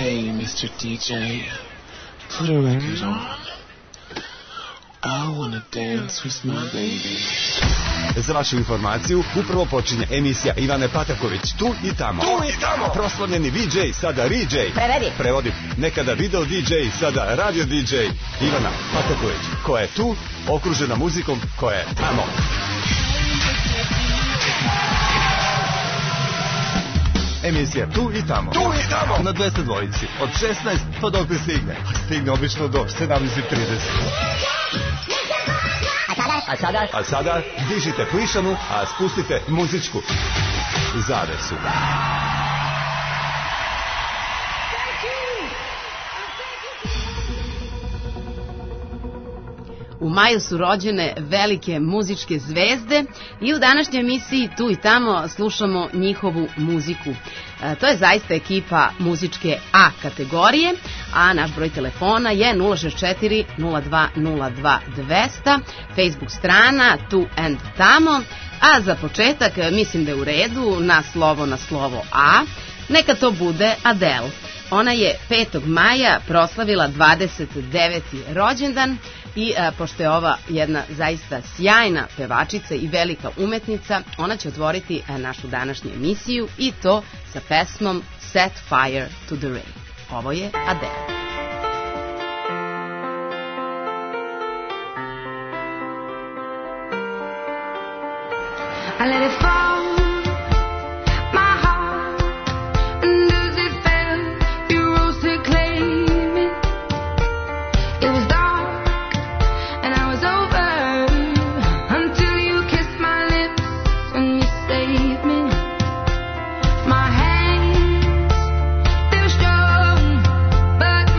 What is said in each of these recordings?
Hey, Mr. DJ, put a record on. I wanna dance with my baby. Za vašu informaciju, upravo počinje emisija Ivane Pataković, tu i tamo. Proslavljeni VJ, sada RJ. Prevodi. Nekada video DJ, sada radio DJ. Ivana Pataković, koja je tu, okružena muzikom koja je tamo. Emisija Tu i tamo. Na 202. Od 16 pa dok ne stigne. Stigne obično do 17:30. A sada dižite plišanu, a spustite muzičku zavesu. U maju su rođene velike muzičke zvezde i u današnjoj emisiji Tu i tamo slušamo njihovu muziku. To je zaista ekipa muzičke A kategorije, a naš broj telefona je 064 02 02 200, Facebook strana Tu and Tamo, a za početak mislim da je u redu na slovo A, neka to bude Adele. Ona je 5. maja proslavila 29. rođendan i pošto je ova jedna zaista sjajna pevačica i velika umetnica, ona će otvoriti našu današnju emisiju i to sa pesmom Set Fire to the Rain. Ovo je Adele. I let it fall. My hands, they were strong, but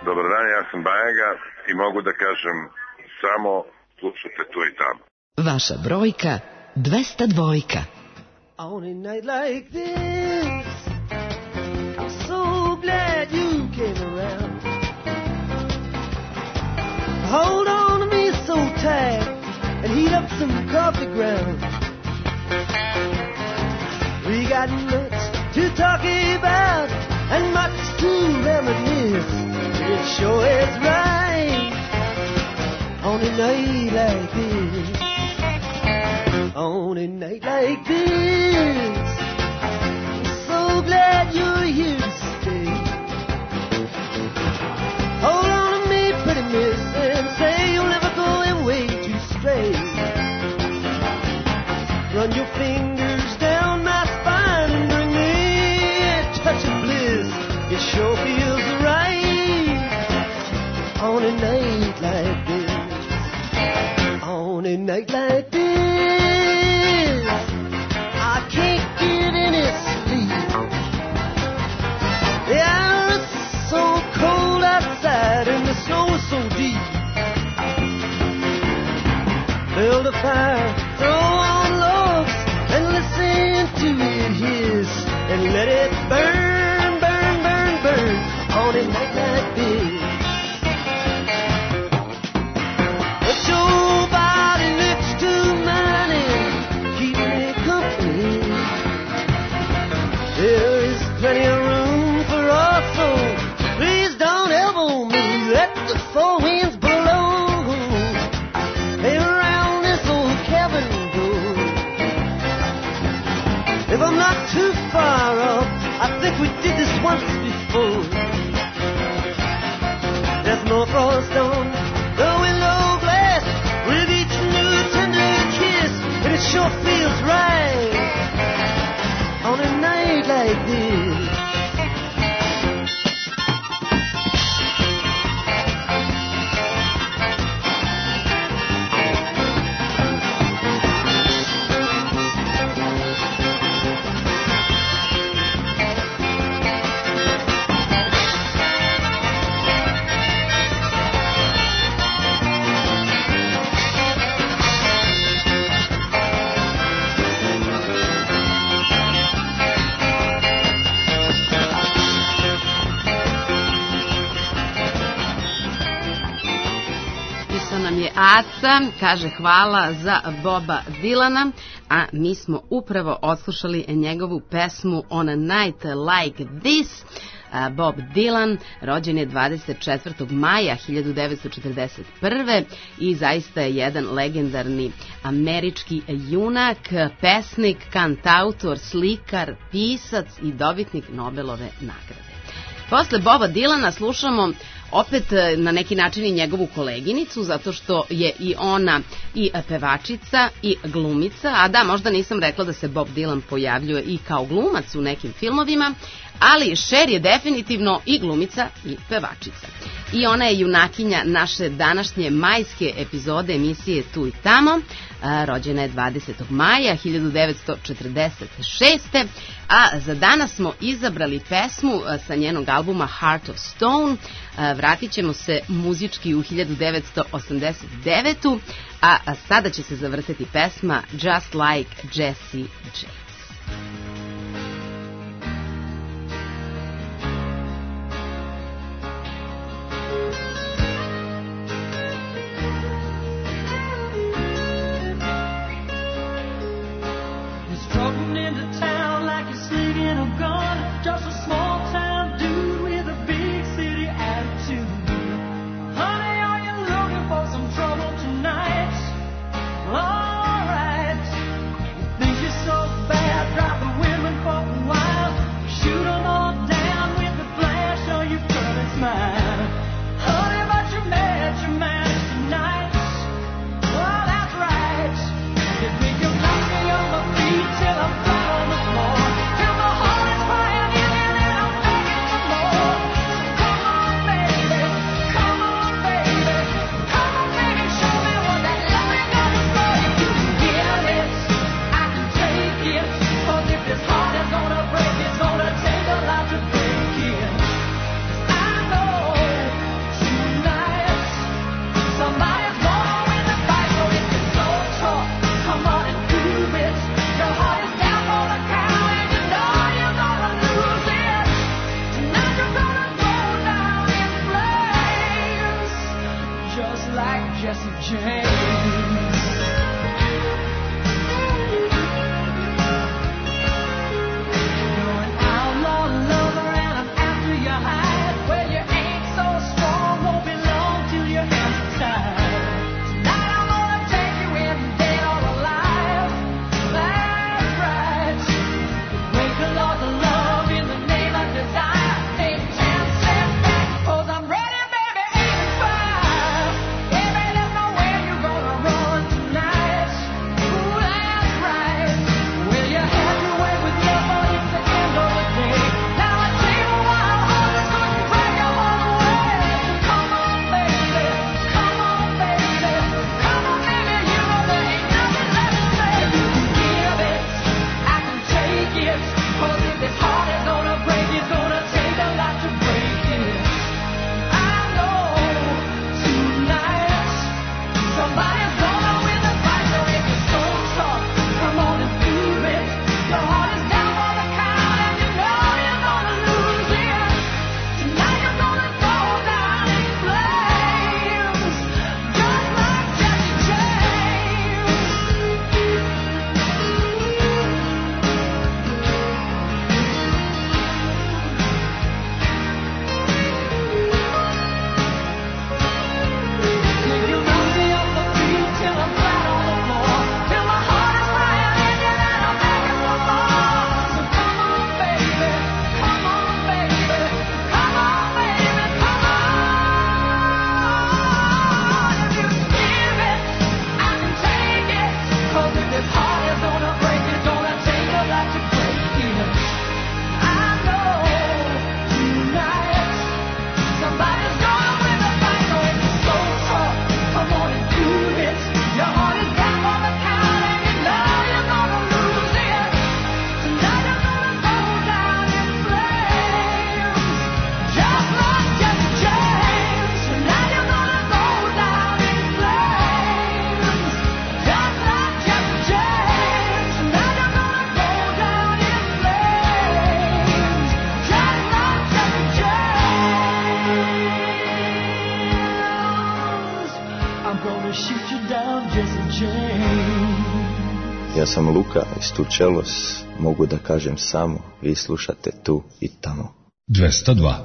Dobar dan, ja sam Bajaga i mogu da kažem samo slušajte tu i tamo. Vaša brojka 202. On a night like this, I'm so glad you came around. Hold on to me so tight and heat up some coffee grounds. We got much to talk about and much to reminisce. It sure is right on a night like this. On a night like this, I'm so glad you're here to stay. Hold on to me, pretty miss, and say you'll never go away to stray. Run your fingers down my spine and bring me a touch of bliss. It sure feels right on a night like this. On a night like this, I can't get any sleep. The air is so cold outside and the snow is so deep. Build a fire, throw on logs, and listen to it hiss, and let it burn, burn, burn, burn on a night like this. Put your body next to mine and keep me company. There is plenty of room for us, so please don't elbow me. Let the four winds blow. Hey, around this old cabin go. If I'm not too far off, I think we did this once before. There's more frost on the window glass with each new tender kiss, and it sure feels right on a night like this. Aca kaže hvala za Boba Dilana, a mi smo upravo odslušali njegovu pesmu On a Night Like This. Bob Dylan rođen je 24. maja 1941. i zaista je jedan legendarni američki junak, pesnik, kantautor, slikar, pisac i dobitnik Nobelove nagrade. Posle Boba Dylana slušamo opet na neki način i njegovu koleginicu, zato što je i ona i pevačica i glumica, a da, možda nisam rekla da se Bob Dylan pojavljuje i kao glumac u nekim filmovima, ali Cher je definitivno i glumica i pevačica. I ona je junakinja naše današnje majske epizode emisije Tu i tamo. Rođena je 20. maja 1946. A za danas smo izabrali pesmu sa njenog albuma Heart of Stone. Vratit ćemo se muzički u 1989. A sada će se zavrteti pesma Just Like Jessie J. So bad. Jesse James. You're an outlaw lover and I'm after your hide. Well, you ain't so strong, won't be long till your hands are tied. Tonight I'm gonna take you in, dead or alive. That's right. Break the laws of love in the name of desire. Take a chance, step back, 'cause I'm ready, baby, 85. Baby, there's nowhere you're gonna run tonight. Ooh, that's right. Well, you had your way with love, but it's the end of the day. Now I see a wild horse couldn't drag your heart away. Come on, baby, come on, baby, come on, baby, you know there ain't nothing left to say. You can give it, I can take it, 'cause if this heart is gonna break, it's gonna take a lot to break it. I know tonight somebody's gonna win the fight, so if you're so tough, come on and do it. Your heart is down for the count, and you know you're gonna lose it. Tonight you're gonna go down in flames, just like Jesse James. Take you round me up the field till I'm flat on the floor, till my heart is crying in you and I'm begging for more. So come on, baby, come on, baby, come on, baby, come on. If you give it, I can take it, 'cause if this heart is gonna break, it's gonna take a lot to break it. I know tonight somebody's gonna win the fight, so if you're so tough, come on and do it. Your heart is down for the count, and you know you're gonna lose it. Tonight you're gonna go down in flames, just like Jesse James. Tonight you're gonna go down in flames, just like Jesse James. Tonight you're gonna go down in flames, just like Jesse James. I'm gonna shoot you down, Jesse James. Ja sam Luka iz Tučelos, mogu da kažem samo, vi slušate tu i tamo. 202.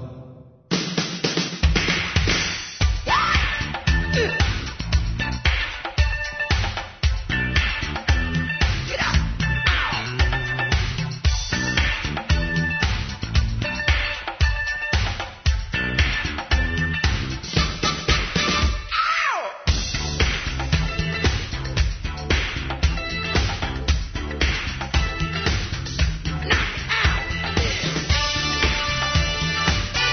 Knock out.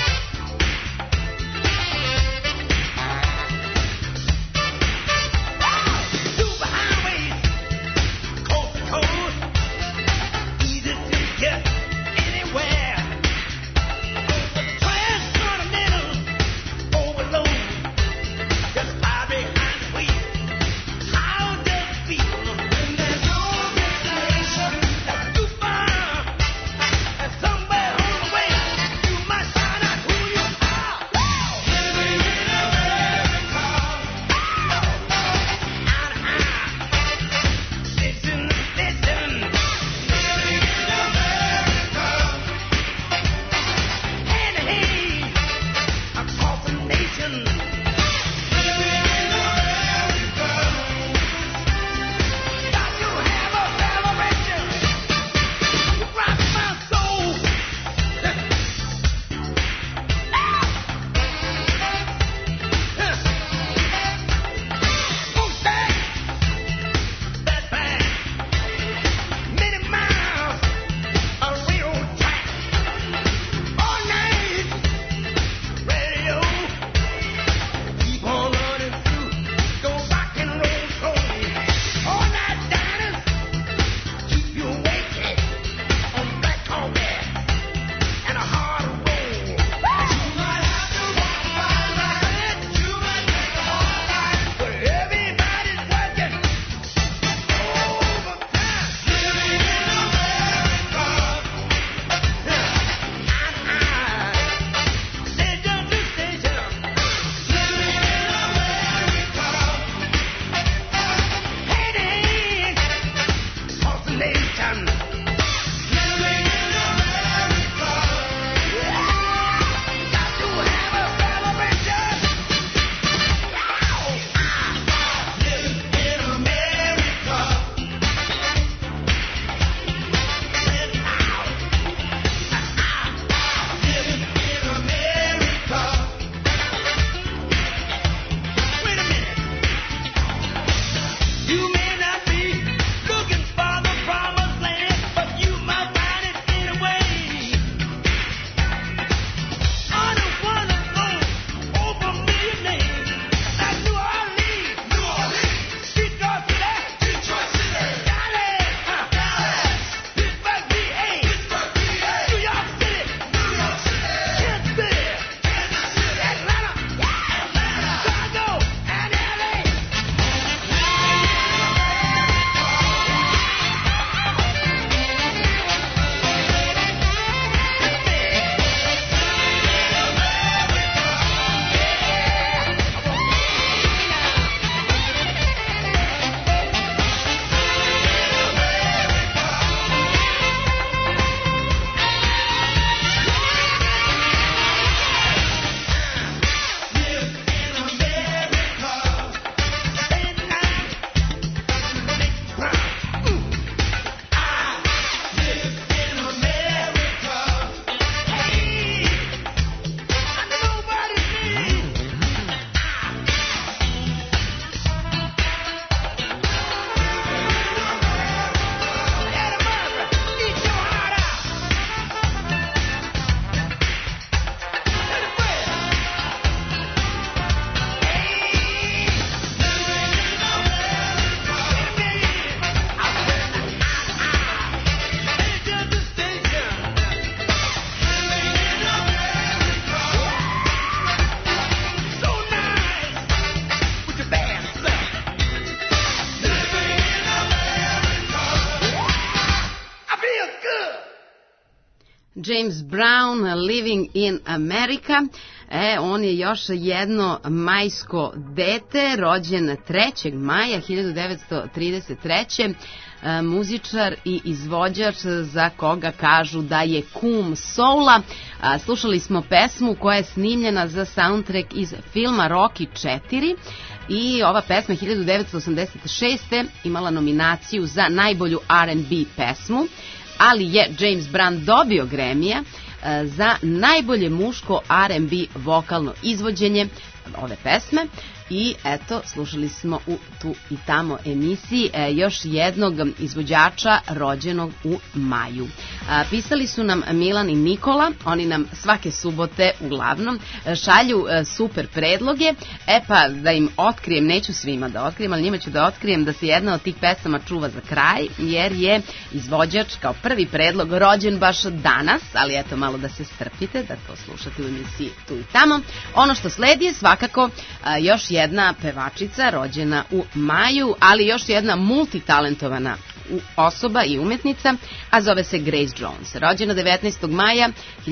James Brown, Living in America. On je još jedno majsko dete, rođen 3. maja 1933. Muzičar i izvođač za koga kažu da je kum soula. Slušali smo pesmu koja je snimljena za soundtrack iz filma Rocky 4 i ova pesma 1986. imala nominaciju za najbolju R&B pesmu, ali je James Brown dobio Grammy-a za najbolje muško R&B vokalno izvođenje ove pesme. I eto, slušali smo u Tu i tamo emisiji još jednog izvođača rođenog u maju. Pisali su nam Milan i Nikola, oni nam svake subote uglavnom šalju super predloge. Pa da im otkrijem, neću svima da otkrijem, ali njima ću da otkrijem da se jedna od tih pesama čuva za kraj, jer je izvođač kao prvi predlog rođen baš danas, ali eto malo da se strpite, da to slušate u emisiji Tu i tamo. Ono što sledi je svakako još jedna pevačica rođena u maju, ali još jedna multitalentovana osoba i umetnica, a zove se Grace Jones. Rođena 19. maja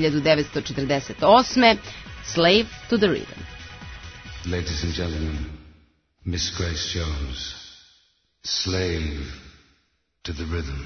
1948. Slave to the Rhythm. Ladies and gentlemen, Miss Grace Jones, Slave to the Rhythm.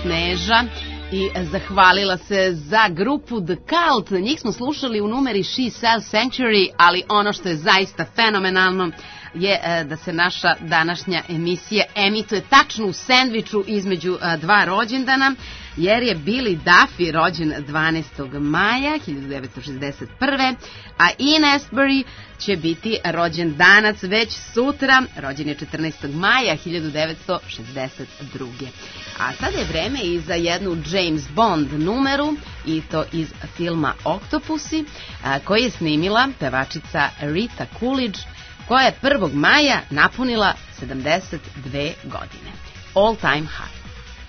Sneža i zahvalila se za grupu The Cult. Njih smo slušali u numeri She Sells Sanctuary, ali ono što je zaista fenomenalno je da se naša današnja emisija emituje tačno u sendviču između dva rođendana, jer je Billy Duffy rođen 12. maja 1961. A Ian Astbury će biti rođen danac već sutra, rođen je 14. maja 1962. A sada je vreme i za jednu James Bond numeru, i to iz filma Octopusi, koji je snimila pevačica Rita Coolidge, koja je 1. maja napunila 72 godine. All Time High.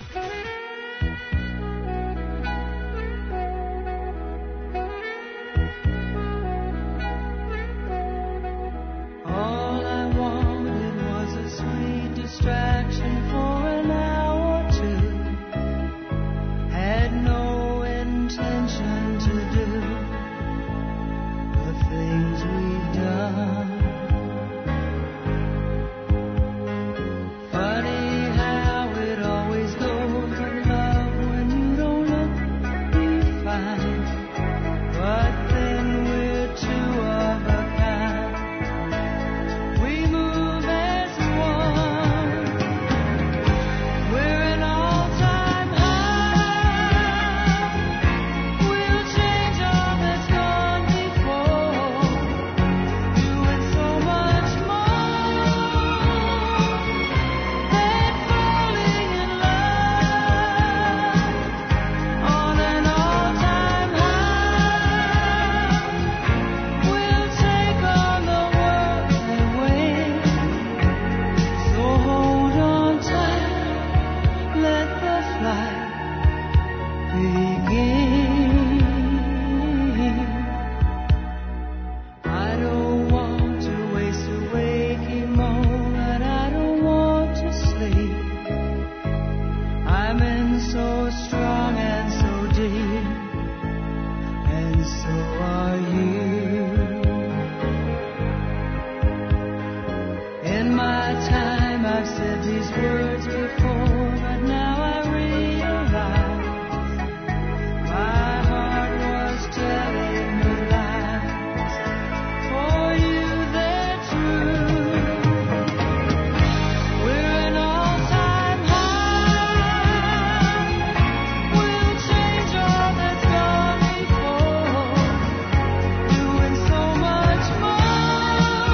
All I wanted was a sweet distraction for an hour or two. Had no intention to do the things we've done. Funny how it always goes in love when you don't look, you find. But then we're two of a kind. We move as one. We're an all-time high. We'll change all that's gone before, doing so much more than falling in love. On an all-time high, we'll take on the world and win. So hold on tight, let the flight begin. I don't want to waste a waking moment, I don't want to sleep. I'm in so strong and so deep, and so are you. In my time I've said these words before, but now I realize my heart was telling me lies. For you they're true. We're an all-time high. We'll change all that's gone before, doing so much more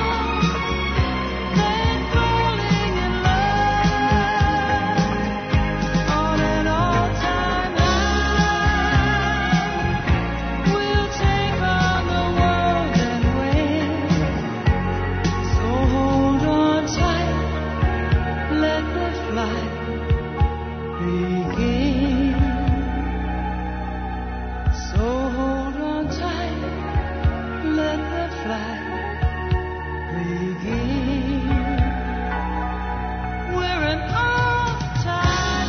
than falling in love. On an all-time high, we'll take on the world and win. So hold on tight, let the flight begin. So hold on tight, let the flight begin. We're an all-time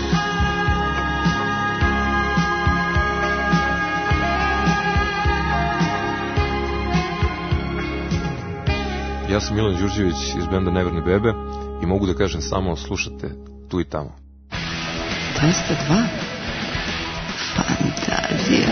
Ja sam Milan Đurđević iz benda Neverne bebe i mogu da kažem samo slušate tu i tamo. 202. Fantazija.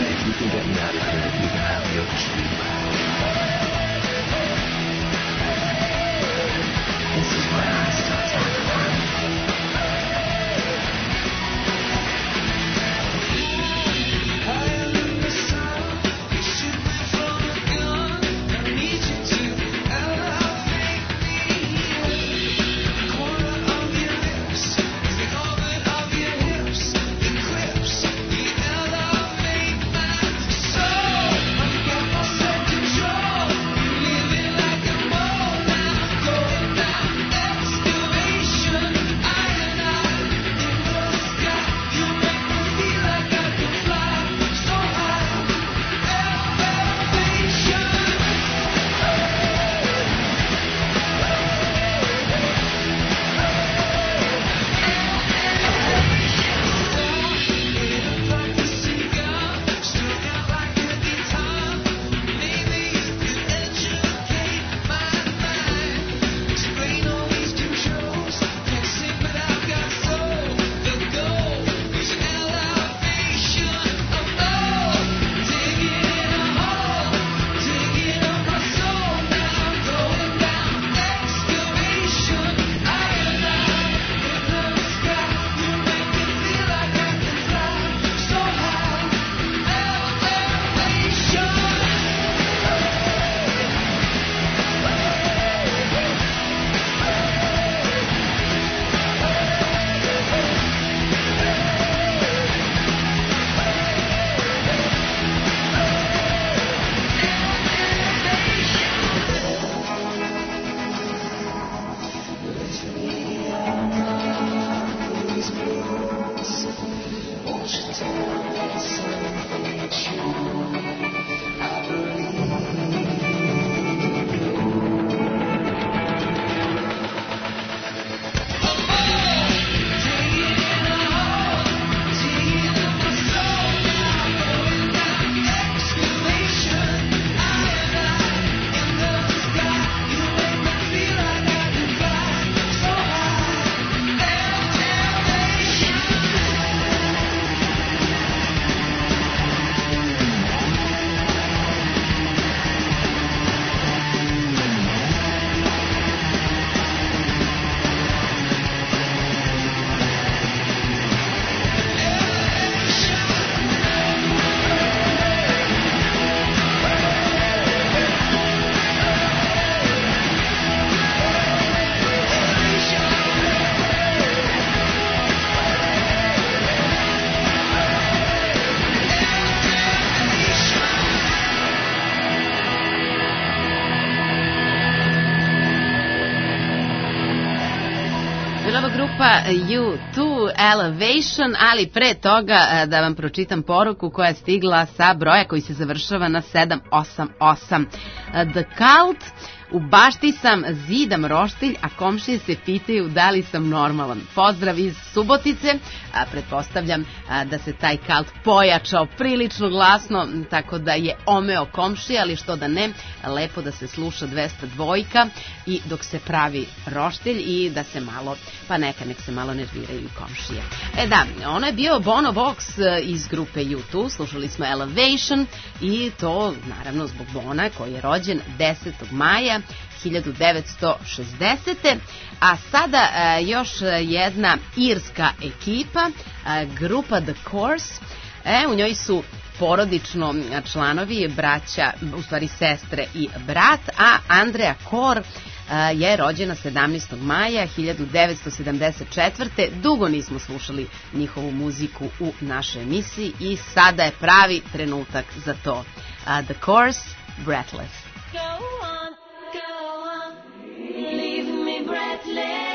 grupa U2 Elevation, ali pre toga da vam pročitam poruku koja je stigla sa broja koji se završava na 788. The Cult, u bašti sam, zidam roštilj, a komšije se pitaju da li sam normalan. Pozdrav iz Subotice, pretpostavljam da se taj Cult pojačao prilično glasno, tako da je omeo komšije, ali što da ne, lepo da se sluša 202 i dok se pravi roštilj i da se malo, pa nek se malo nerviraju i komšije. Da, ono je bio Bono Vox iz grupe U2, slušali smo Elevation i to naravno zbog Bona koji je rođen 10. maja 1960. A sada još jedna irska ekipa, grupa The Course. U njoj su porodično članovi, braća, u stvari sestre i brat, a Andrea Kor je rođena 17. maja 1974. Dugo nismo slušali njihovu muziku u našoj emisiji i sada je pravi trenutak za to. The Course, Breathless. Go on, leave me breathless.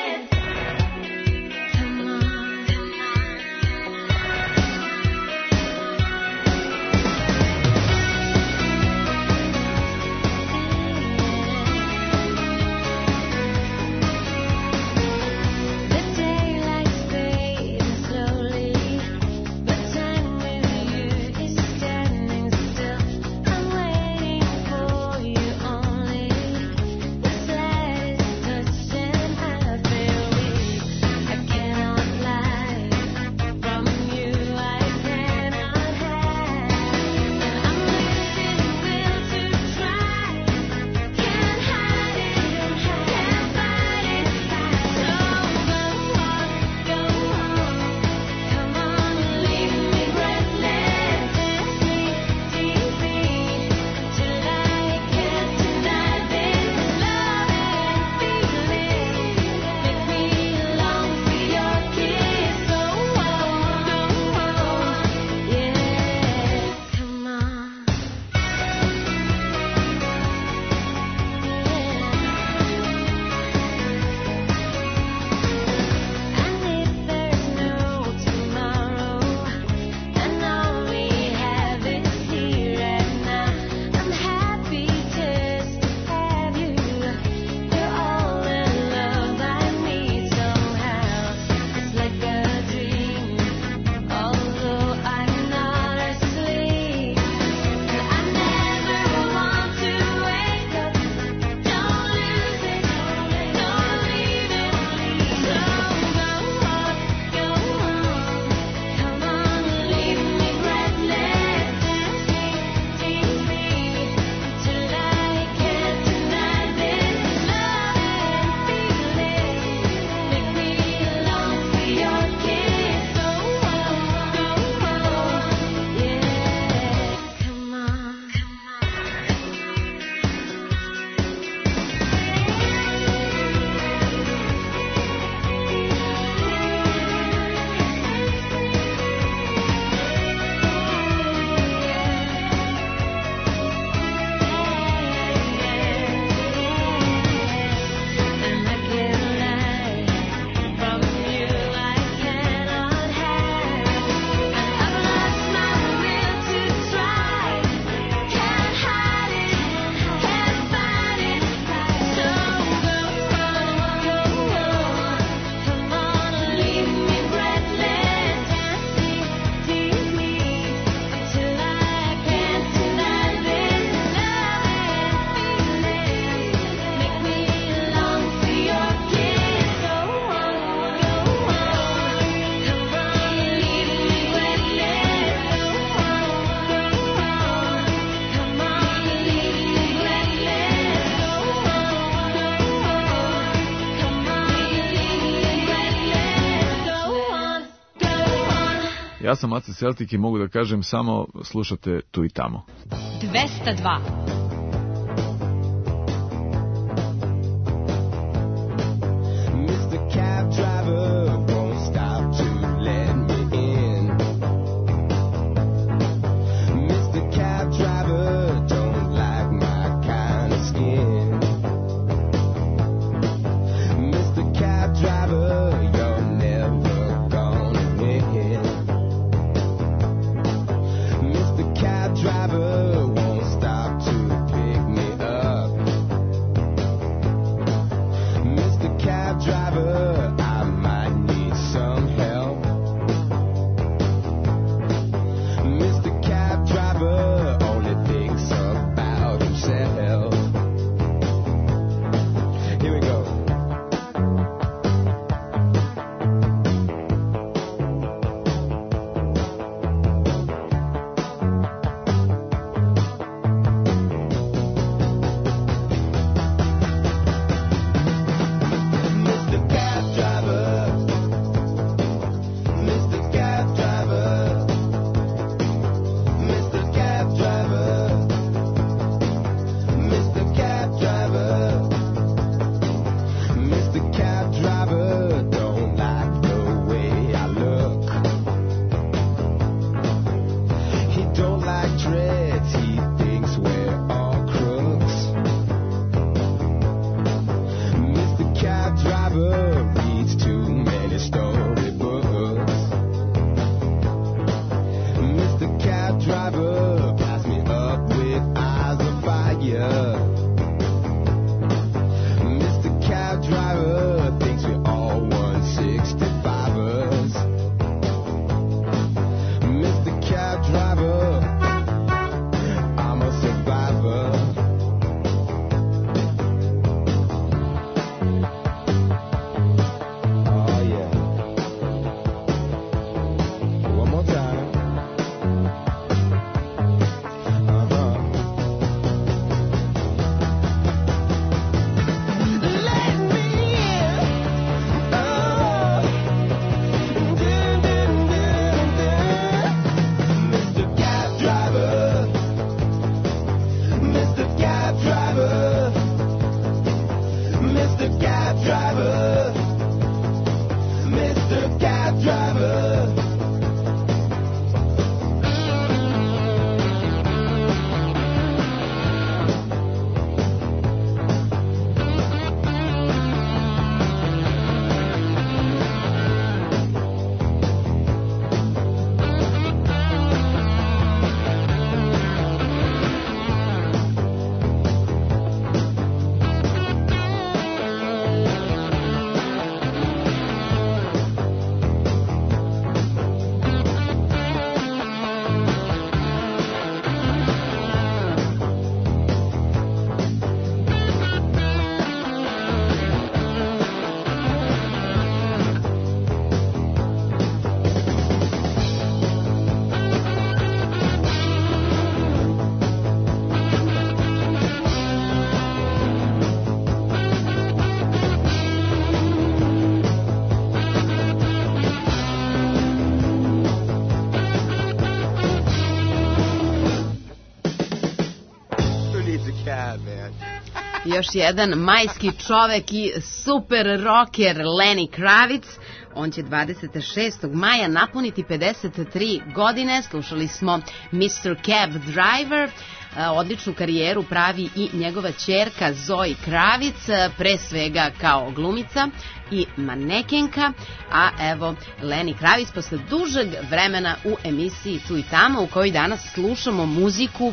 Ja sam Aca Celtic i mogu da kažem samo slušate tu i tamo. 202. Mr. Cab Driver won't stop to let me in. Mr. Cab Driver don't like my kind of skin. Mr. Cab Driver, you're driver, Mr. Cab driver. Još jedan majski čovek i super rocker Lenny Kravitz. On će 26. maja napuniti 53 godine. Slušali smo Mr. Cab Driver. Odličnu karijeru pravi i njegova ćerka Zoe Kravitz, pre svega kao glumica i manekenka, a evo Lenny Kravitz posle dužeg vremena u emisiji Tu i tamo, u kojoj danas slušamo muziku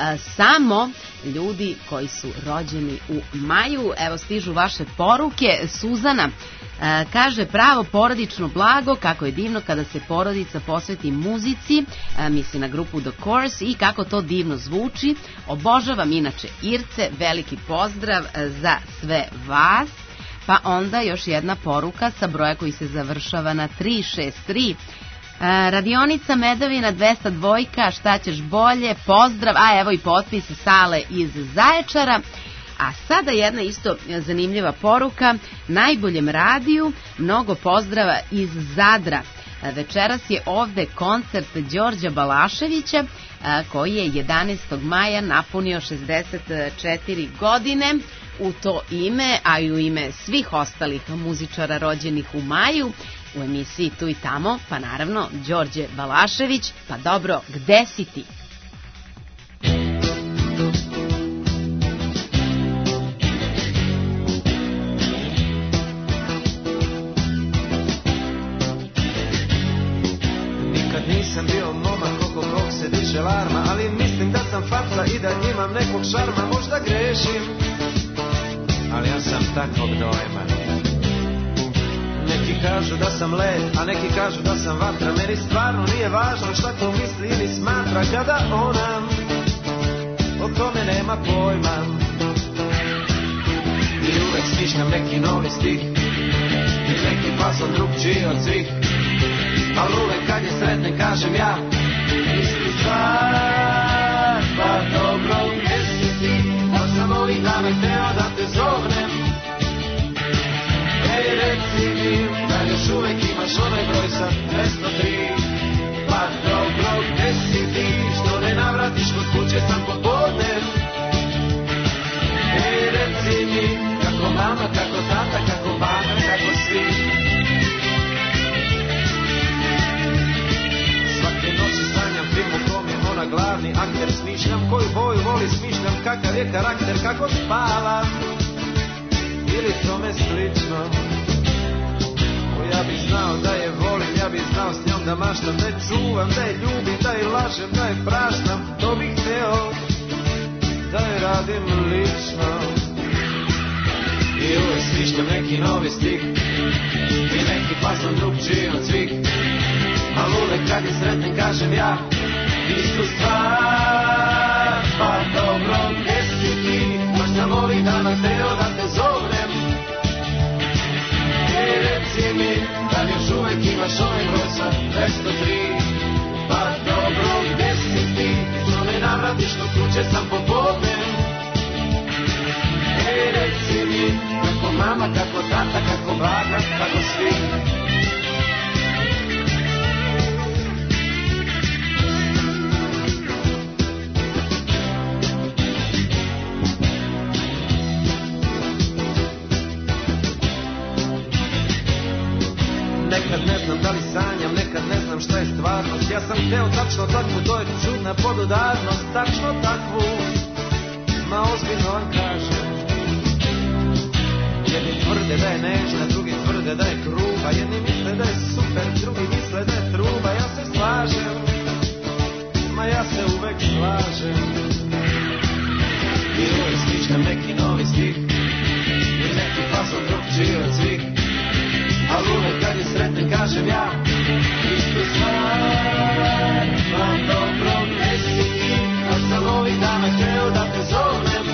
samo ljudi koji su rođeni u maju. Evo stižu vaše poruke. Suzana kaže: pravo porodično blago, kako je divno kada se porodica posveti muzici, misli na grupu The Course, i kako to divno zvuči. Obožavam inače Irce, veliki pozdrav za sve vas. Pa onda još jedna poruka sa broja koji se završava na 363. Radionica Medovina 202, šta ćeš bolje, pozdrav, a evo i potpis Sale iz Zaječara. A sada jedna isto zanimljiva poruka: najboljem radiju, mnogo pozdrava iz Zadra. Večeras je ovde koncert Đorđa Balaševića, koji je 11. maja napunio 64 godine. U to ime, a i u ime svih ostalih muzičara rođenih u maju, u emisiji Tu i tamo, pa naravno Đorđe Balašević. Pa dobro, gde si ti? Nikad nisam bio momak oko kog se diže larma, ali mislim da sam faca i da imam nekog šarma. Možda grešim, ali ja sam takvog dojma. Neki kažu da sam led, a neki kažu da sam vatra. Meni stvarno nije važno šta ko misli ili smatra, kada ona o tome nema pojma. I uvek smišljam neki novi stih i neki fason drugčiji od svih, ali uvek kad je sretne kažem ja istu stvar. Pa dobro, gdje si ti? Baš sam ovih dana hteo da te zovnem. Ej, reci mi, da još uvek imaš onaj broj sa 203. Pa dobro, gdje si ti? Što ne navratiš kod kuće sam popodne? Ej, reci mi, kako mama, kako tata, kako baka, kako svi. Svake noći sanjam film u kom je ona glavni akter. Smišljam koju boju voli, smišljam kakav je karakter, kako spava ili tome slično. Ja bih znao da je volim, ja bih znao s njom da maštam, da je čuvam, da je ljubim, da je lažem, da je praštam. To bih hteo da je radim lično. I uvek smišljam neki novi stih i neki fason drugčiji od svih, ali uvek kad je sretnen kažem ja istu stvar. Pa dobro, gdje si ti? Baš sam ovih dana hteo da te zovnem. Ej, reci mi, da li još uvek imaš ovaj broj sa 203. Pa dobro, gdje si ti? Što ne navratiš kod kuće sam popodne? Ej, reci mi, kako mama, kako tata, kako baka, kako svi. Nekad ne znam da li sanjam, nekad ne znam šta je stvarnost. Ja sam hteo tačno takvu, to je čudna podudarnost. Tačno takvu, ma ozbiljno vam kažem. Jedni tvrde da je nežna, drugi tvrde da je gruba. Jedni misle da je super, drugi misle da je truba. Ja se slažem, ma ja se uvek slažem. I uvek smišljam neki novi stih i neki fason drugčiji od svih. Ali uvek kad je sretnem kažem ja istu stvar. Pa dobro, gde si ti? Kad sam ovih dana hteo da te zovnem.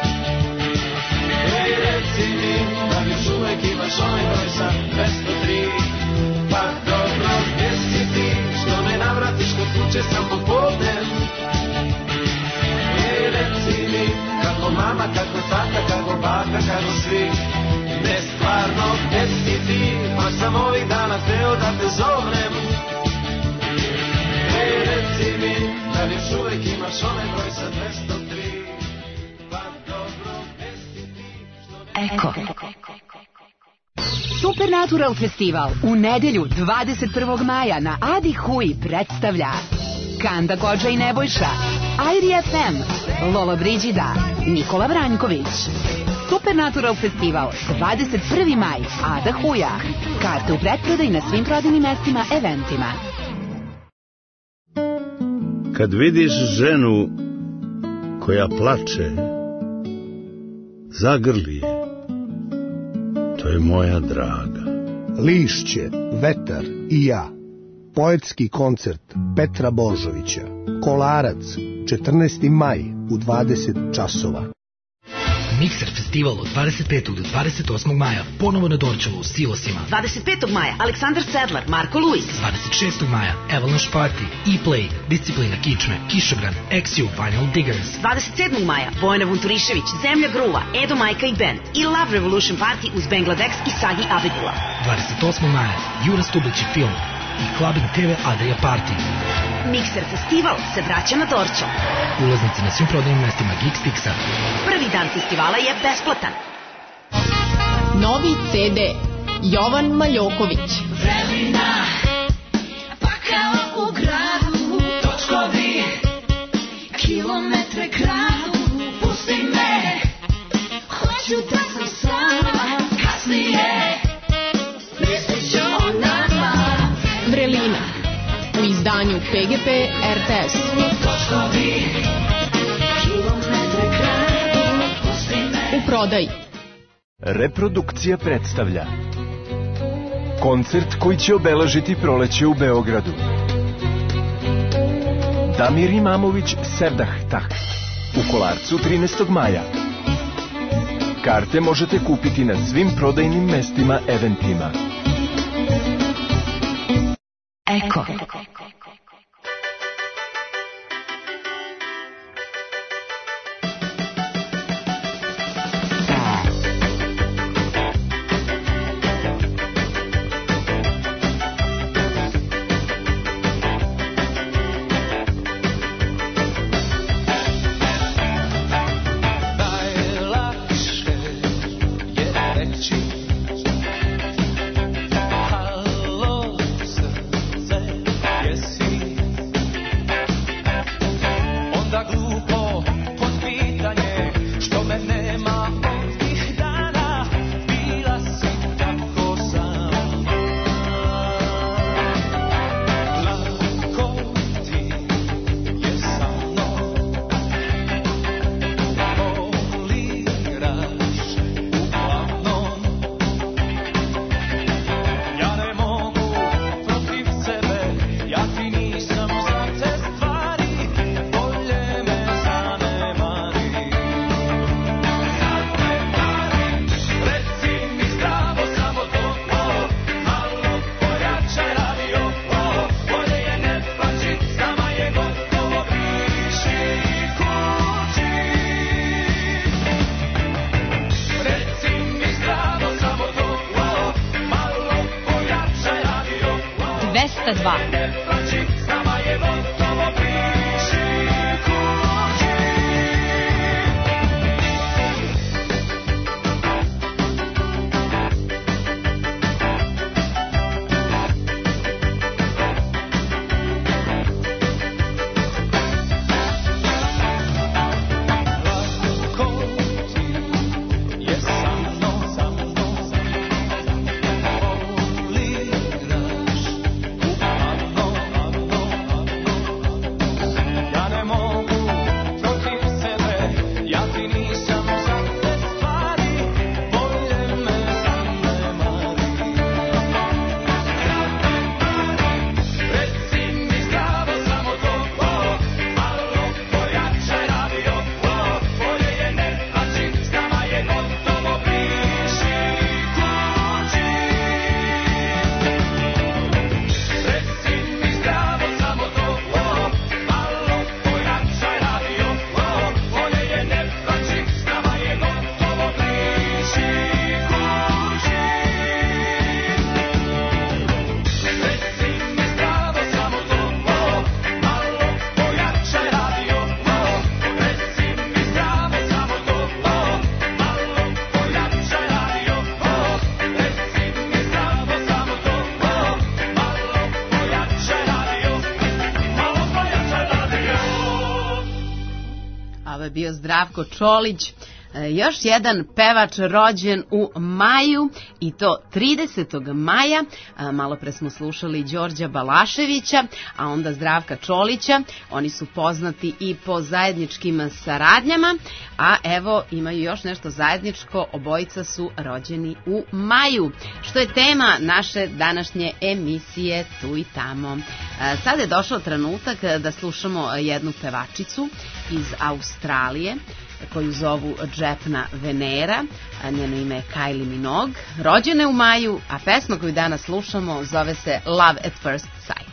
Ej, reci mi, da još uvek imaš onaj broj sa 203. Pa dobro, gde si ti? Što ne navratiš kod kuće sam popodnem. Ej, reci mi, kako mama, kako tata, kako baka, kako svi. Ne stvarno, gde si ti? Baš sam ovih dana hteo da te zovnem. Ej, reci mi, da li još uvek imaš onaj broj sa 203. Pa dobro, gde si ti? Eko. Supernatural festival u nedelju 21. maja na Adi Hui predstavlja Kanda Kodža i Nebojša, Airi FM, Lola Brigida, Nikola Vranjković. Supernatural festival 21. maj, Ada Huja. Karte u pretprodaji na svim prodajnim mestima, eventima. Kad vidiš ženu koja plače, zagrli je. To je moja draga. Lišće, vetar i ja. Poetski koncert Petra Božovića. Kolarac, 14. maj u 20 časova. Mikser festival od 25. do 28. maja, ponovo na Dorčelu u Silosima. 25. maja, Aleksandar Sedlar, Marko Luis. 26. maja, Avalanche Party, E-Play, Disciplina Kičme, Kišobran, XU, Vinyl Diggers. 27. maja, Bojana Vunturišević, Zemlja Gruva, Edo Majka i Band i Love Revolution Party uz Bangladex i Sagi Abedula. 28. maja, Jura Stublić film i Clubbing TV Adria Party. Mikser festival se vraća na Dorčo. Ulaznice na svim prodajnim mestima Geekstixa. Prvi dan festivala je besplatan. Novi CD Jovan Maljoković. Vremena, pa kao u gradu, točkovi, kilometre kradu, pusti me, hoću da sam sama, kasnije, mislit ću o nama. Vrelina u izdanju PGP RTS. Točkovi, kilometre kradu, pusti me. U prodaji. Reprodukcija predstavlja koncert koji će obeležiti proleće u Beogradu. Damir Imamović Sevdah Taht u Kolarcu 13. maja. Karte možete kupiti na svim prodajnim mestima, eventima. Eko. A ovo je bio Zdravko Čolić, još jedan pevač rođen u maju, i to 30. maja. Malo pre smo slušali Đorđa Balaševića, a onda Zdravka Čolića. Oni su poznati i po zajedničkim saradnjama, a evo imaju još nešto zajedničko, obojica su rođeni u maju, što je tema naše današnje emisije Tu i tamo. Sada je došao trenutak da slušamo jednu pevačicu iz Australije koju zovu Džepna Venera, a njeno ime je Kylie Minogue. Rođena je u maju, a pesma koju danas slušamo zove se Love at First Sight.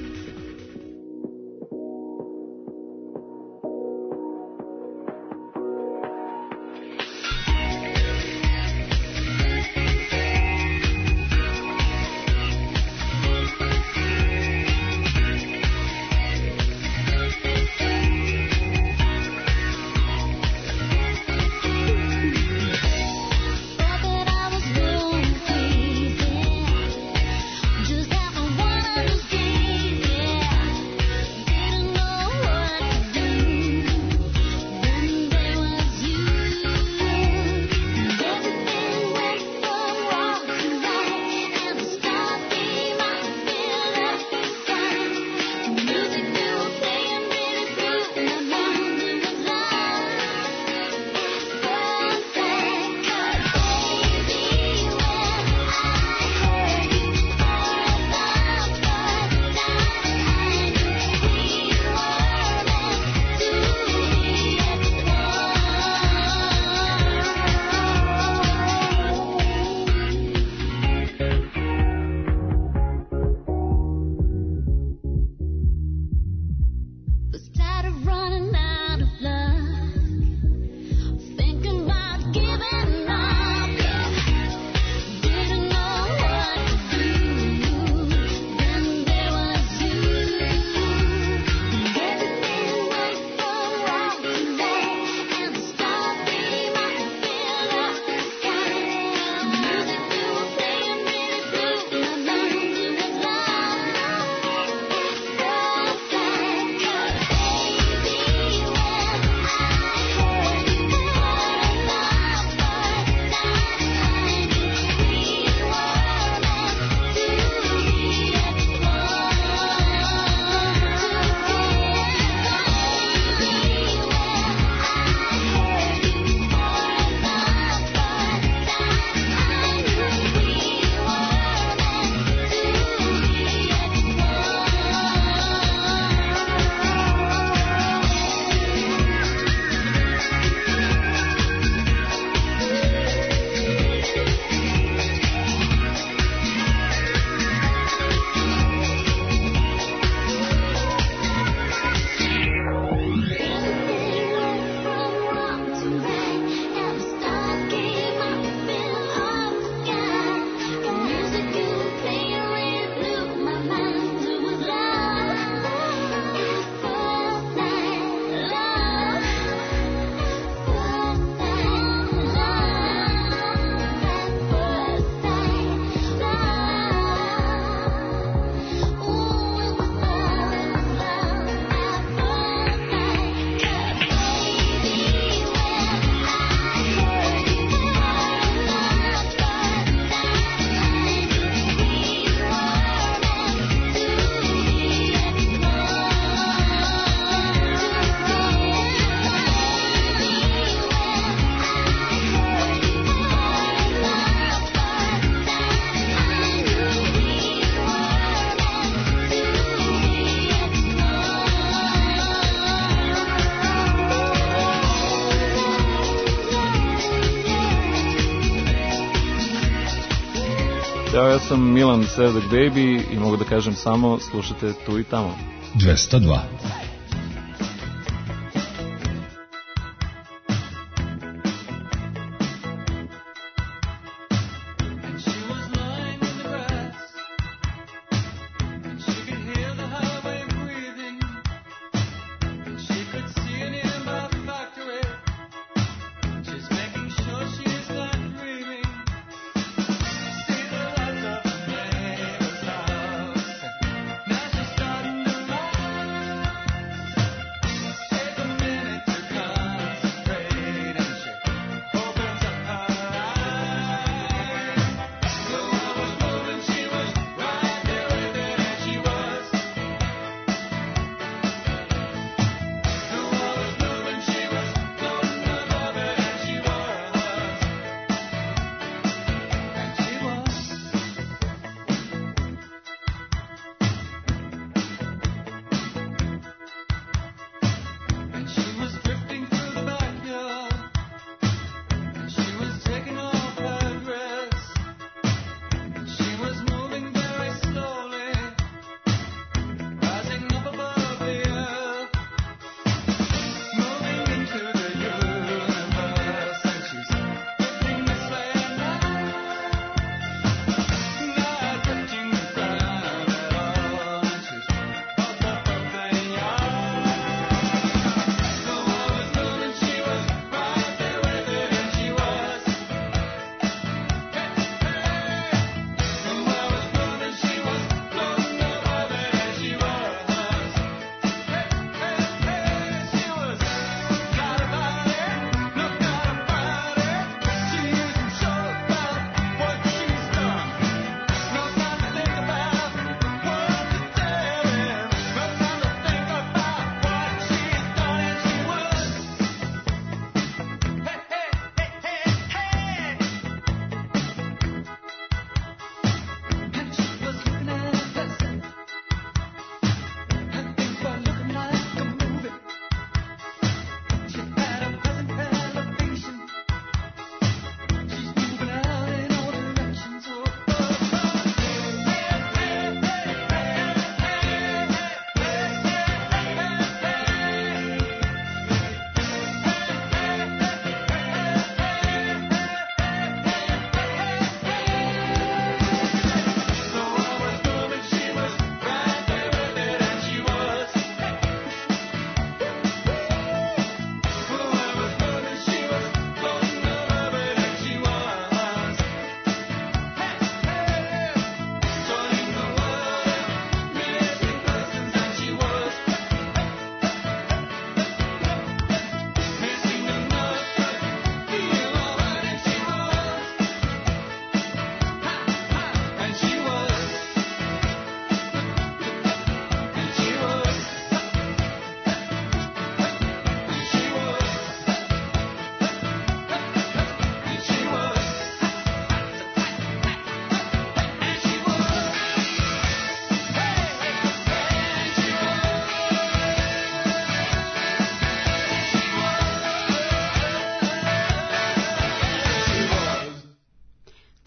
Ćao, ja sam Milan Sevdak Baby i mogu da kažem samo slušajte Tu i tamo. 202.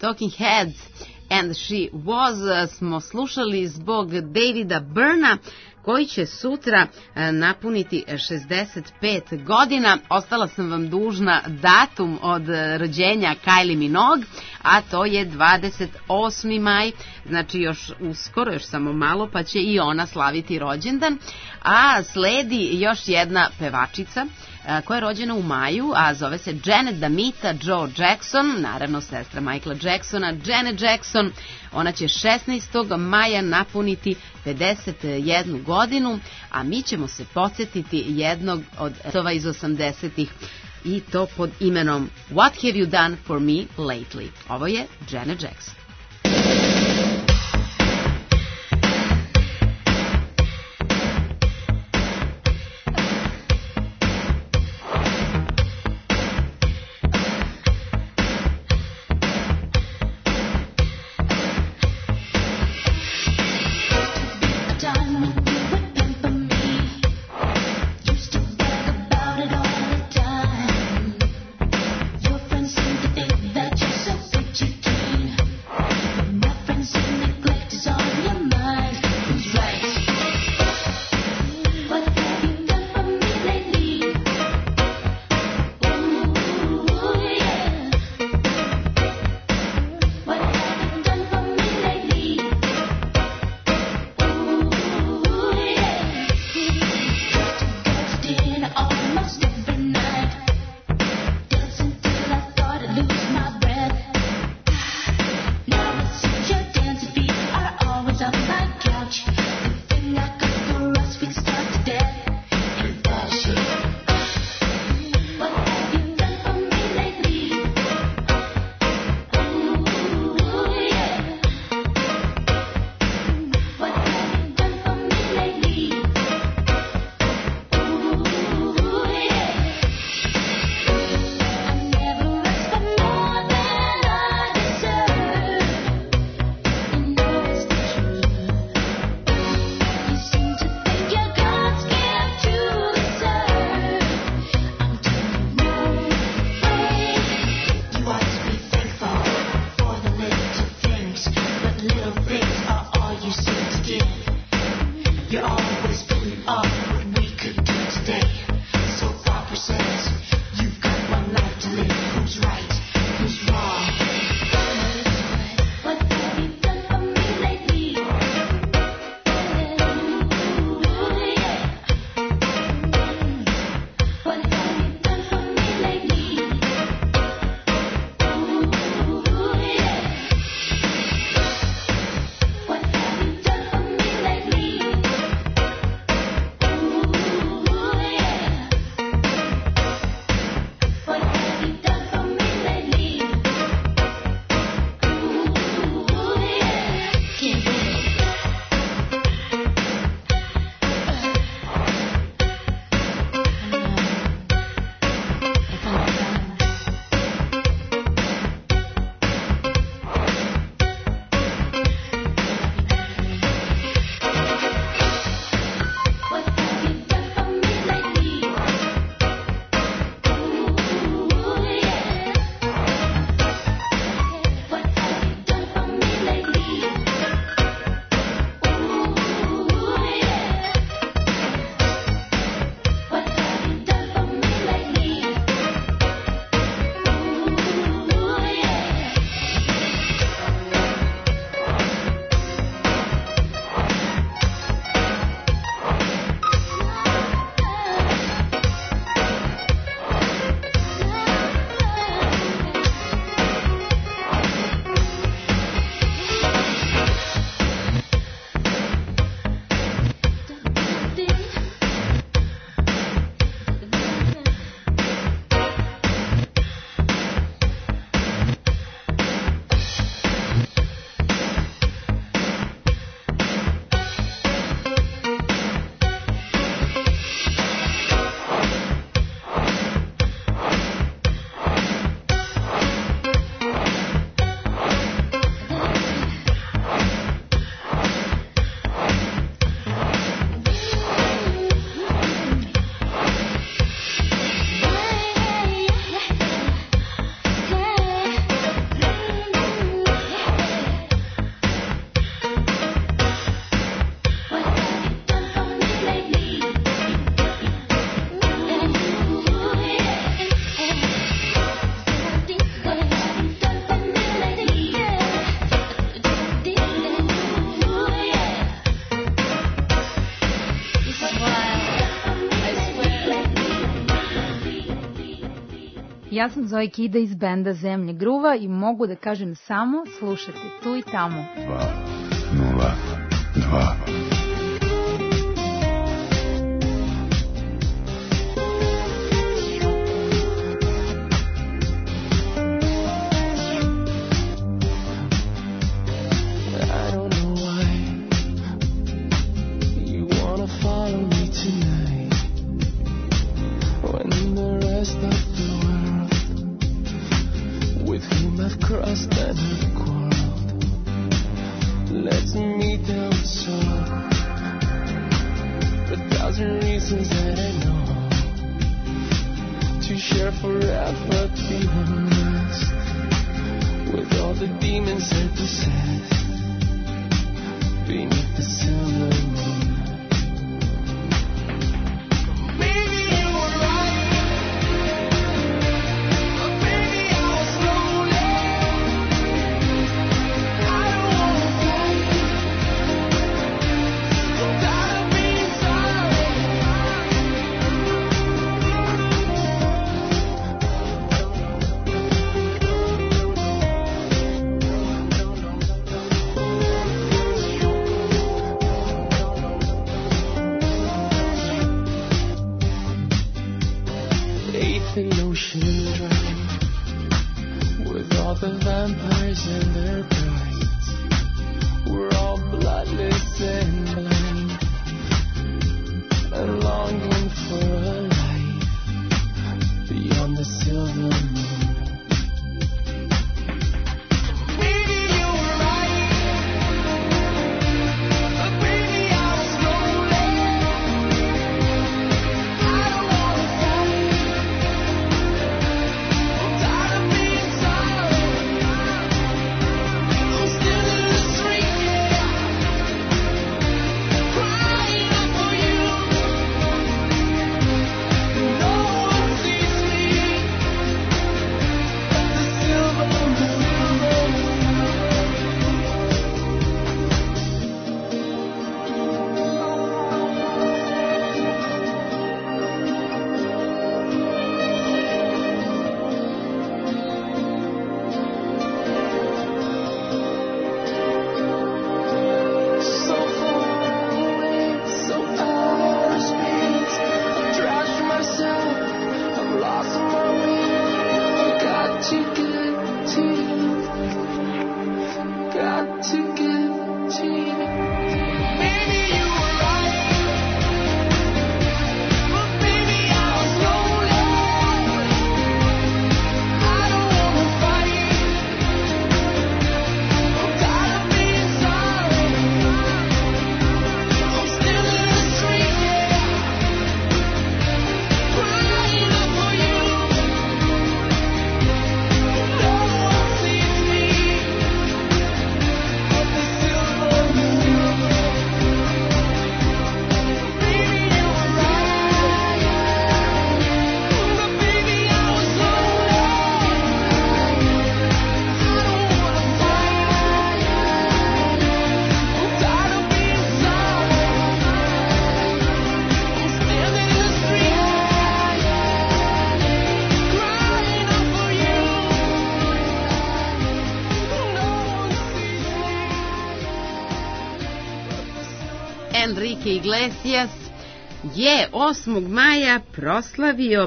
Talking Heads and She Was smo slušali zbog Davida Byrna, koji će sutra napuniti 65 godina. Ostala sam vam dužna datum od rođenja Kylie Minogue, a to je 28. maj, znači još uskoro, još samo malo, pa će i ona slaviti rođendan. A sledi još jedna pevačica koja je rođena u maju, a zove se Janet Damita Joe Jackson, naravno sestra Michaela Jacksona, Janet Jackson. Ona će 16. maja napuniti 51 godinu, a mi ćemo se podsjetiti jednog od hitova iz 80-ih, i to pod imenom What Have You Done For Me Lately. Ovo je Janet Jackson. Your friends seem to think that you're so pretty keen. Ja sam Zoe Kida iz benda Zemlje Gruva i mogu da kažem samo slušajte tu i tamo. 202. Crossed and have quarreled. Let's meet down the shore. 1,000 reasons that I know to share forever, be honest with all the demons that possess beneath the silver moon. Enrique Iglesias je 8. maja proslavio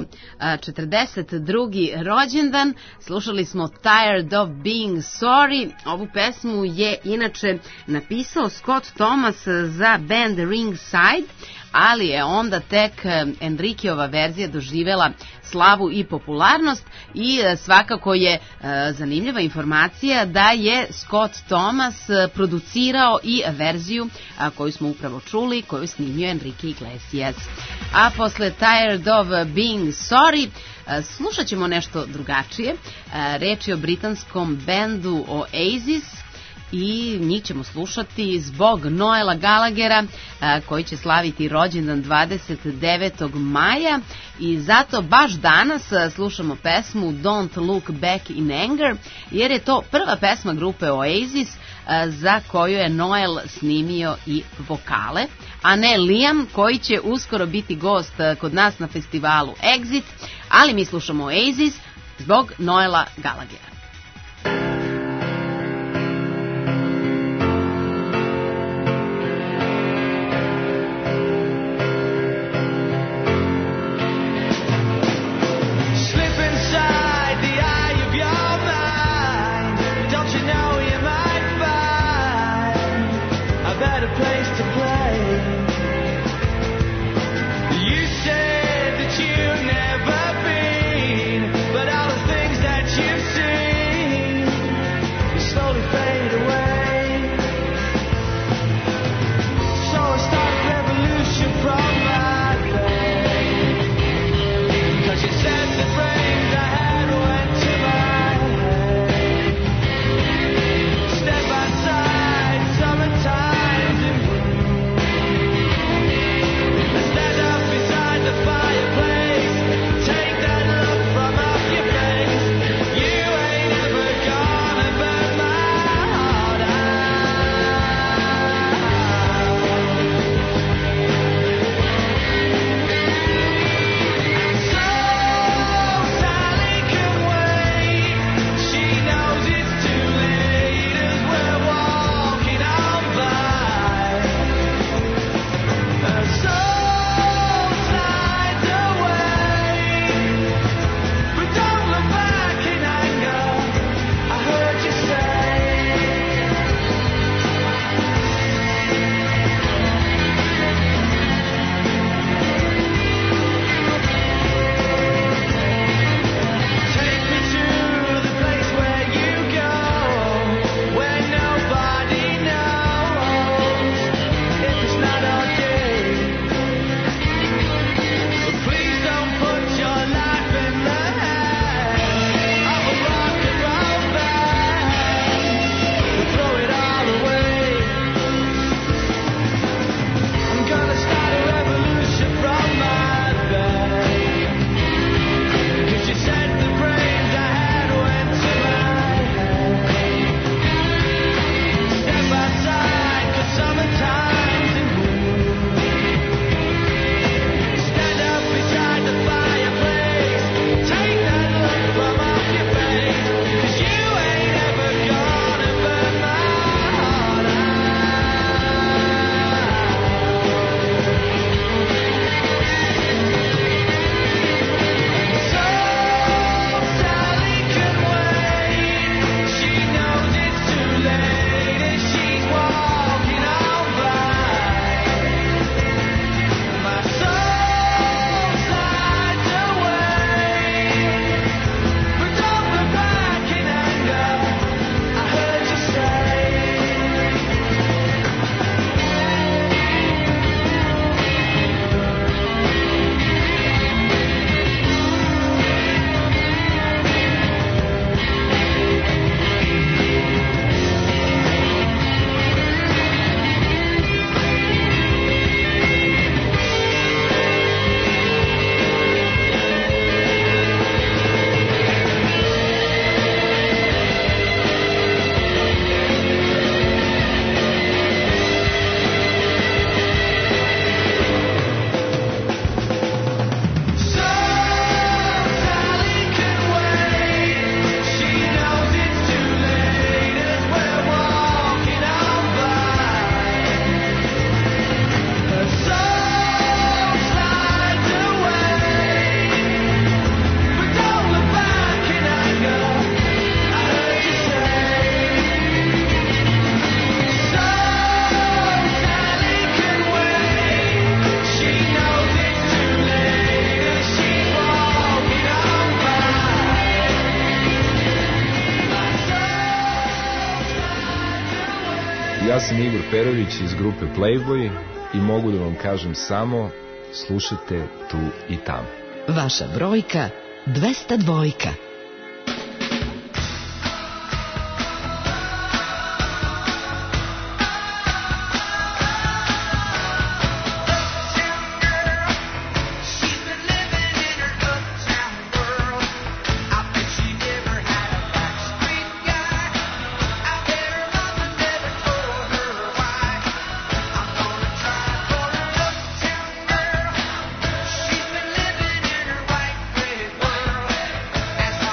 42. rođendan. Slušali smo Tired of Being Sorry. Ovu pesmu je inače napisao Scott Thomas za band Ringside, ali je onda tek Enriqueova verzija doživela slavu i popularnost i svakako je zanimljiva informacija da je Scott Thomas producirao i verziju koju smo upravo čuli, koju snimio Enrique Iglesias. A posle Tired of Being Sorry slušat ćemo nešto drugačije. Reč je o britanskom bendu Oasis i njih ćemo slušati zbog Noela Gallaghera koji će slaviti rođendan 29. maja i zato baš danas slušamo pesmu Don't Look Back in Anger jer je to prva pesma grupe Oasis za koju je Noel snimio i vokale, a ne Liam koji će uskoro biti gost kod nas na festivalu Exit, ali mi slušamo Oasis, zbog Noela Gallaghera. Ja sam Igor Perović iz grupe Playboy i mogu da vam kažem samo slušajte tu i tamo. Vaša brojka 202. As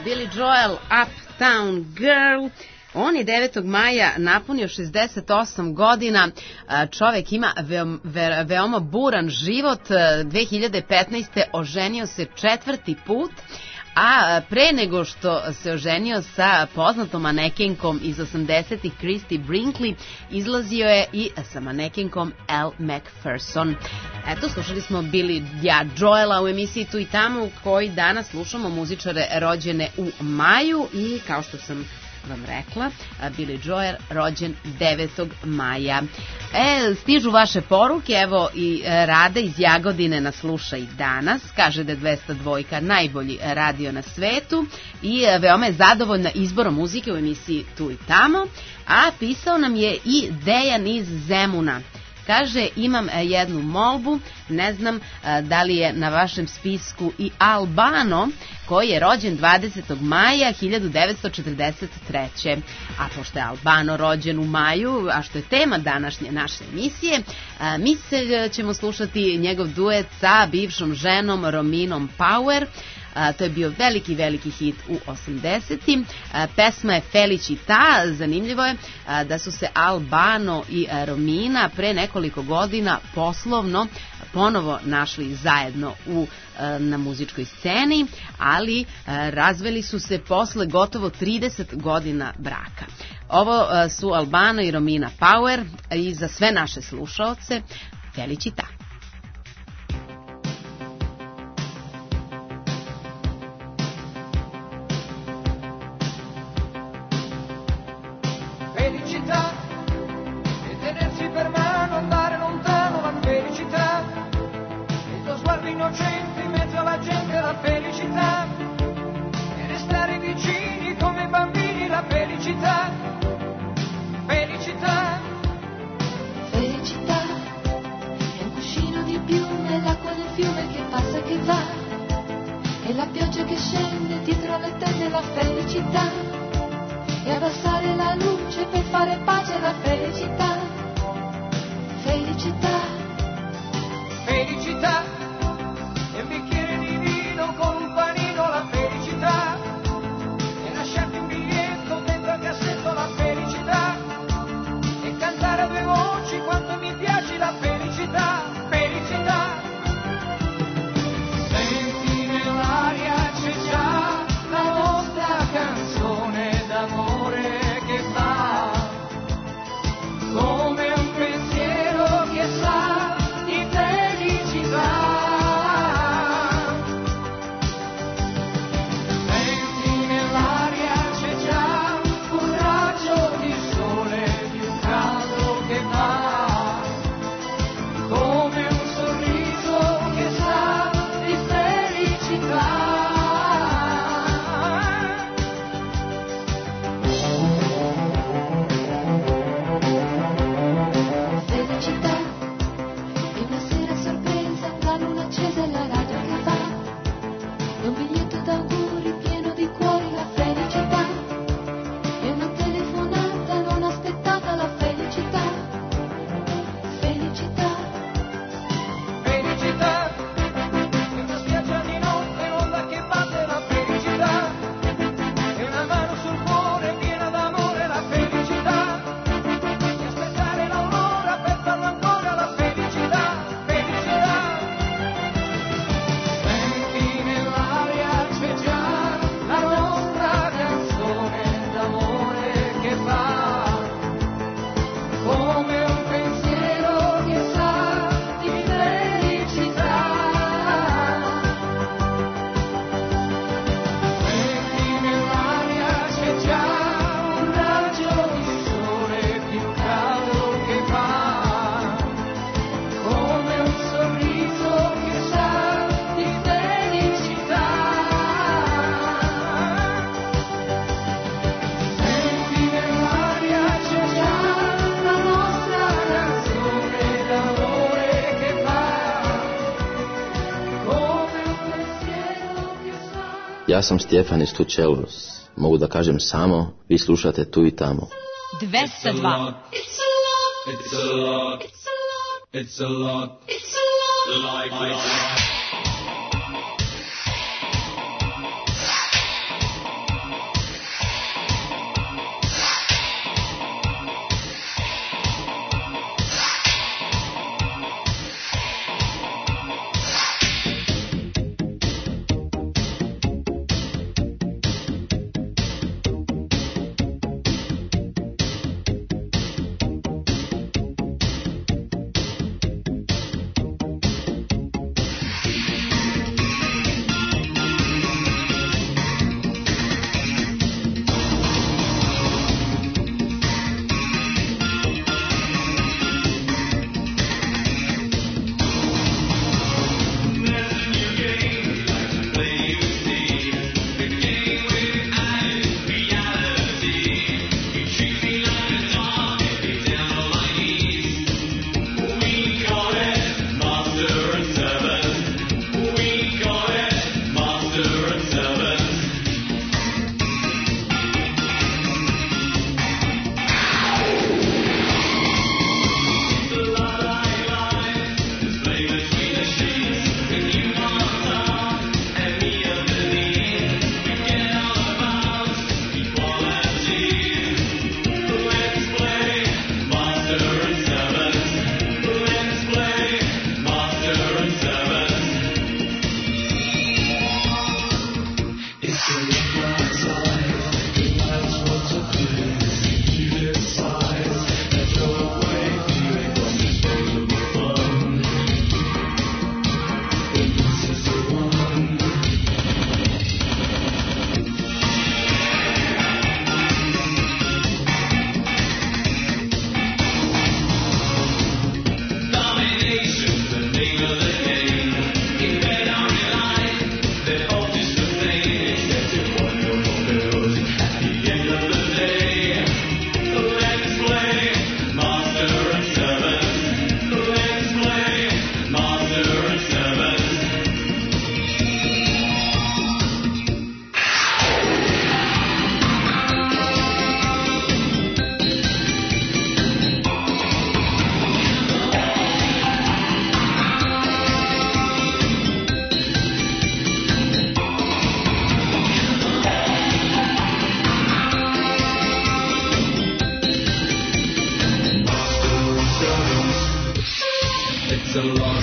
Billy Joel, Uptown Girl. On je 9. maja napunio 68 godina, čovek ima veoma buran život, 2015. oženio se 4. put, a pre nego što se oženio sa poznatom manekenkom iz 80-ih Christy Brinkley, izlazio je i sa manekenkom Elle Macpherson. Eto, slušali smo Billy Joela u emisiji Tu i tamo, koji danas slušamo muzičare rođene u maju i kao što sam vam rekla, Billy Joel rođen 9. maja. Stižu vaše poruke, evo i Rada iz Jagodine nas sluša i danas, kaže da je 202 najbolji radio na svetu i veoma je zadovoljna izborom muzike u emisiji Tu i tamo, a pisao nam je i Dejan iz Zemuna. Kaže, imam jednu molbu, ne znam da li je na vašem spisku i Albano, koji je rođen 20. maja 1943. A pošto je Albano rođen u maju, a što je tema današnje naše emisije, mi ćemo slušati njegov duet sa bivšom ženom Rominom Power. To je bio veliki, veliki hit u 80-im. Pesma je Felicita. Zanimljivo je da su se Albano i Romina pre nekoliko godina poslovno ponovo našli zajedno na muzičkoj sceni, ali razveli su se posle gotovo 30 godina braka. Ovo su Albano i Romina Power i za sve naše slušaoce Felicita. Innocenti in mezzo alla gente, la felicità, e restare vicini come bambini, la felicità, felicità. Felicità è un cuscino di più nell'acqua del fiume che passa e che va, e la pioggia che scende dietro le tende, la felicità, e abbassare la luce per fare pace, la felicità, felicità, felicità. Un bicchiere di vino con un panino, la felicità, e lasciarti un biglietto dentro al cassetto, la felicità, e cantare a due voci quanto mi piaci, la felicità, felicità. Senti nell'aria c'è già la nostra canzone d'amore che va, come un pensiero che sa di felicità. Ja sam Stjefan iz Tučelos. Mogu da kažem samo, vi slušate Tu i tamo. 202. It's a lot. It's a lot. It's a lot. It's a lot. It's a lot. Like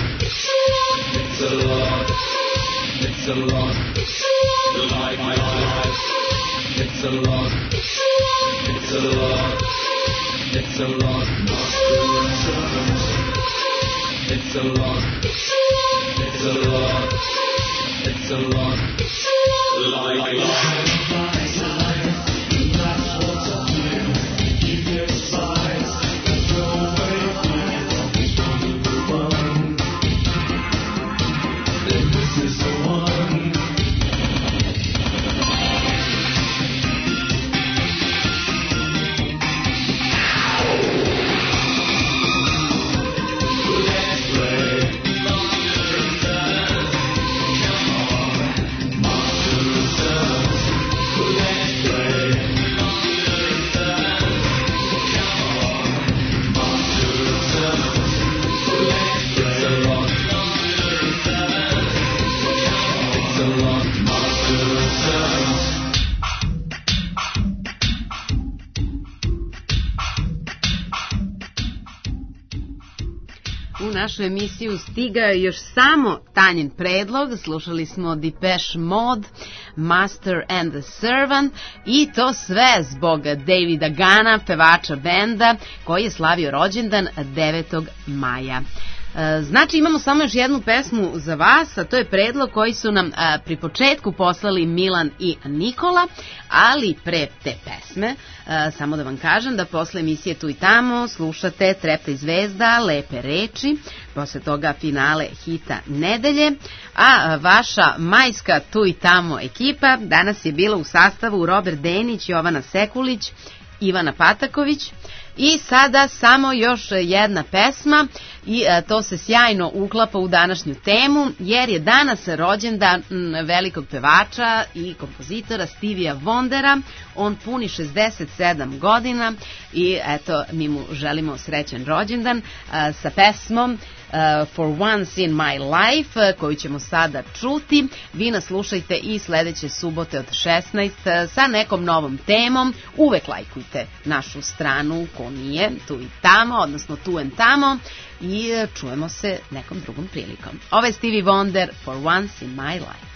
It's a lot. It's a lot. Like my life. It's a lot. It's a lot. It's a lot. It's a lot. It's a lot. It's a lot. Like my life. U našu emisiju stigao je još samo Tanjin predlog, slušali smo Depeche Mode, Master and the Servant i to sve zbog Davida Gana, pevača benda koji je slavio rođendan 9. maja. Znači imamo samo još jednu pesmu za vas, a to je predlog koji su nam pri početku poslali Milan i Nikola, ali pre te pesme samo da vam kažem da posle emisije Tu i tamo slušate Treptaj zvezda, Lepe reči, posle toga finale hita nedelje, a vaša majska Tu i tamo ekipa danas je bila u sastavu Robert Denić, Jovana Sekulić, Ivana Pataković. I sada samo još jedna pesma i to se sjajno uklapa u današnju temu jer je danas rođendan velikog pevača i kompozitora Stevija Wondera. On puni 67 godina i eto mi mu želimo srećan rođendan sa pesmom For Once in My Life koju ćemo sada čuti. Vi nas slušajte i sledeće subote od 16 sa nekom novom temom. Uvek lajkujte našu stranu ko nije Tu i tamo, odnosno Tu and tamo i čujemo se nekom drugom prilikom. Ovo je Stevie Wonder For Once in My Life.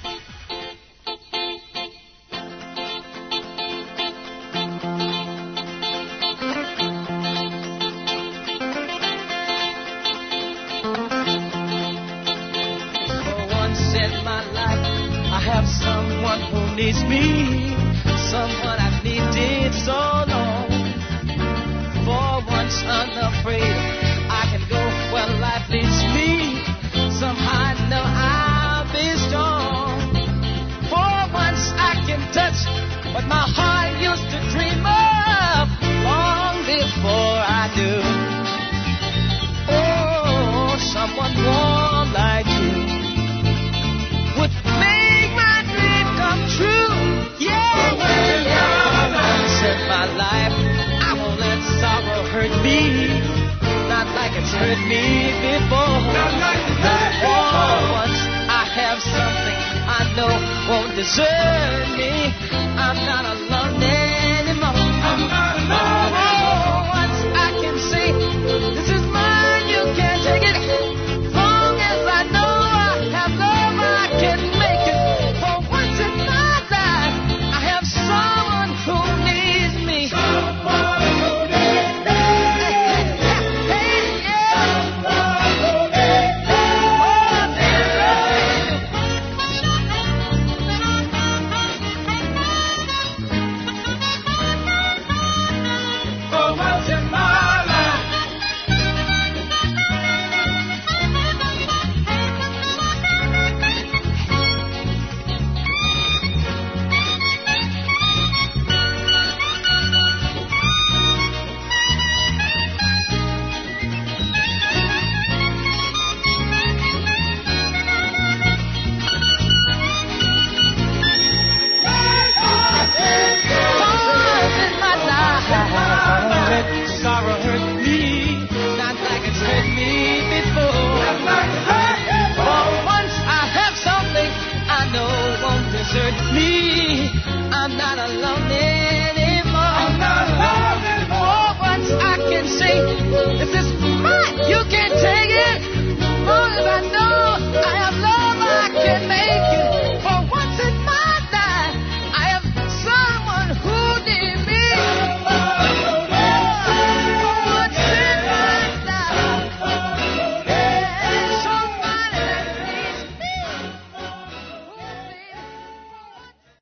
Have someone who needs me, someone I've needed so long. For once unafraid, I can go where life leads me. Somehow I know I'll be strong. For once I can touch what my heart used to dream of long before I knew. Oh, someone warm like you would make my dream come true. Yeah, once in my life, I won't let sorrow hurt me, not like it's hurt me before. Once I have something I know won't desert me. I'm not alone.